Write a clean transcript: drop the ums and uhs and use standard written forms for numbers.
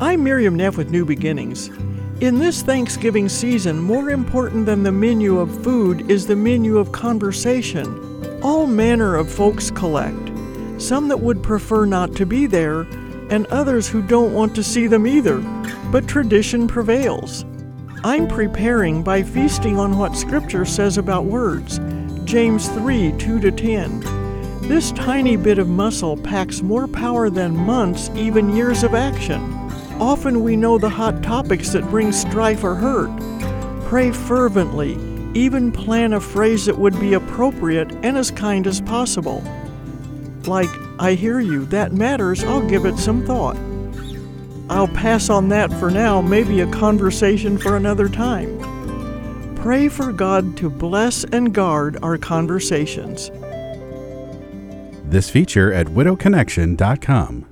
I'm Miriam Neff with New Beginnings. In this Thanksgiving season, more important than the menu of food is the menu of conversation. All manner of folks collect, some that would prefer not to be there, and others who don't want to see them either, but tradition prevails. I'm preparing by feasting on what Scripture says about words, James 3, 2-10. This tiny bit of muscle packs more power than months, even years of action. Often we know the hot topics that bring strife or hurt. Pray fervently, even plan a phrase that would be appropriate and as kind as possible. Like, I hear you, that matters, I'll give it some thought. I'll pass on that for now, maybe a conversation for another time. Pray for God to bless and guard our conversations. This feature at widowconnection.com.